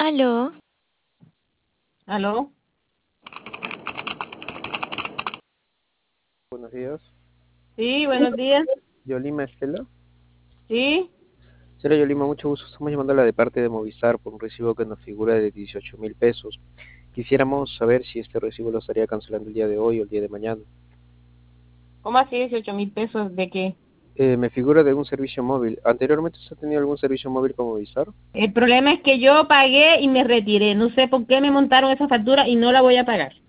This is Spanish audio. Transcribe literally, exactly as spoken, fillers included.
Aló, ¿Aló? Buenos días. Sí, buenos días. Yolima Estela. Sí. Señora Yolima, mucho gusto. Estamos llamándola de parte de Movistar por un recibo que nos figura de dieciocho mil pesos. Quisiéramos saber si este recibo lo estaría cancelando el día de hoy o el día de mañana. ¿Cómo así dieciocho mil pesos? ¿De qué? Eh, me figura de un servicio móvil. ¿Anteriormente usted ha tenido algún servicio móvil con Movistar? El problema es que yo pagué y me retiré. No sé por qué me montaron esa factura y no la voy a pagar.